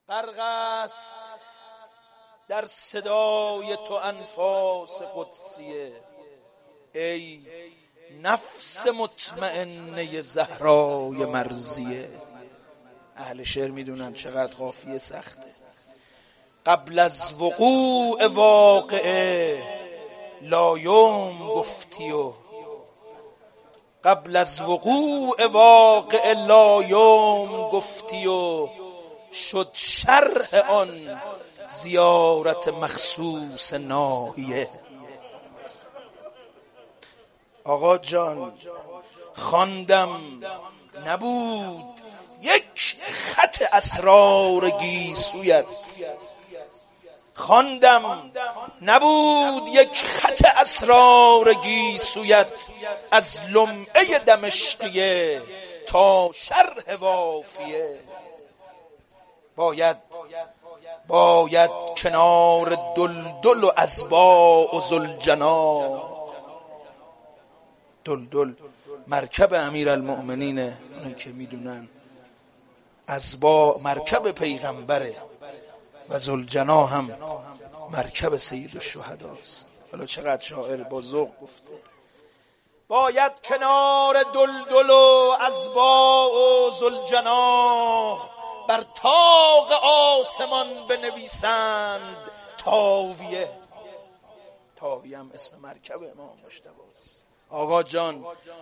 غرق است در صدای تو انفاس قدسیه. ای نفس مطمئنه زهرای مرضیه. اهل شعر میدونن چقدر قافیه سخته. قبل از وقوع واقعه لایوم گفتی و قبل از وقوع واقعه لایوم گفتی و شد شرح آن زیارت مخصوص ناحیه. آقا جان خواندم نبود یک خط اسرار گیسویت، خواندم نبود یک خط اسرار گیسویت، از لمعه دمشقیه تا شرح وافیه. باید کنار دلدل و ازباء و ذوالجناح. دلدل مرکب امیرالمؤمنینه، اونایی که میدونن، ازباء مرکب پیغمبره و ذوالجناح هم مرکب سید الشهداست. حالا چقدر شاعر با ذوق گفته. باید کنار دلدل و ازباء و ذوالجناح بر طاق آسمان بنویسند تاویه. تاویه هم اسم مرکب امام مجتبیست. آقا جان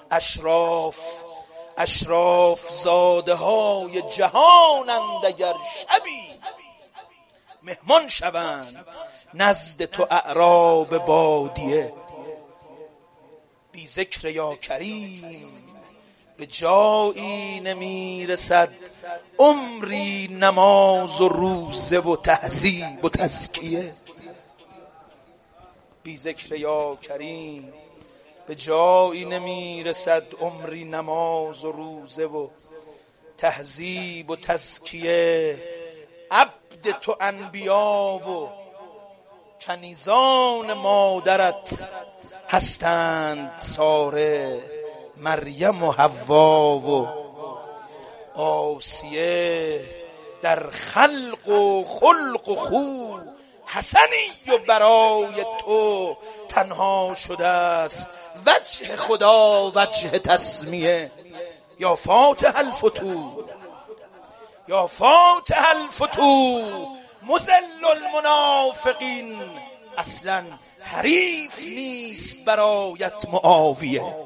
اشراف زاده های جهانند، اگر شبی مهمان شوند نزد تو اعراب بادیه. بی ذکر یا کریم به جایی نمیرسد، عمری نماز و روزه و تهذیب و تزکیه. بی ذکر یا کریم به جایی نمیرسد، عمری نماز و روزه و تهذیب و تزکیه. عبد تو انبیا و کنیزان مادرت هستند ساره، مریم و حوا و آسیه. در خلق و خلق و خو حسنی و برای تو تنها شده است وجه خدا وجه تسمیه. یا فاتح الفتوح یا فاتح الفتوح مذل المنافقین، اصلا حریف نیست برایت معاویه.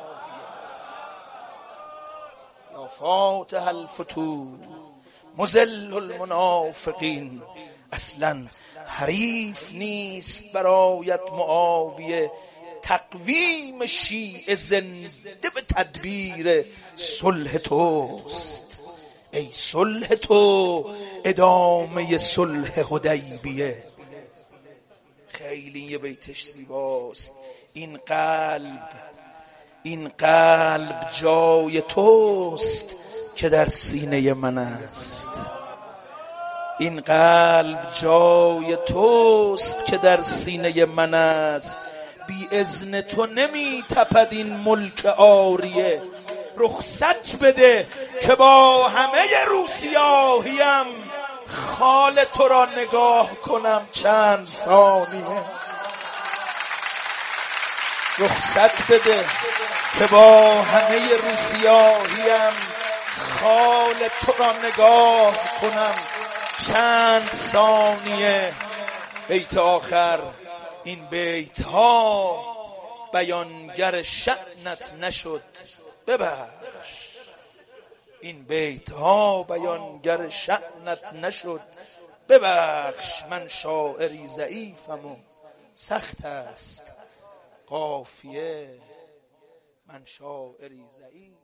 یا فاتح الفتوح مذل المنافقین، اصلا حریف نیست برایت معاویه. تقویم شیعه زنده به تدبیر صلح توست، ای صلح تو ادامه صلح حدیبیه. خیلی یه بیتش زیباست. این قلب جای توست که در سینه من است. این قلب جای توست که در سینه من است. بی اذن تو نمی تپد این ملک عاریه. رخصت بده که با همه روسیاهیم خال تو را نگاه کنم چند ثانیه. رخصت بده که با همه روسیاهیم خال تو را نگاه کنم چند ثانیه. بیت آخر. این بیت ها بیانگر شأنت نشد ببخش. این بیت ها بیانگر شأنت نشد ببخش. من شاعری ضعیفم و سخت است قافیه. من شاعری ضعیف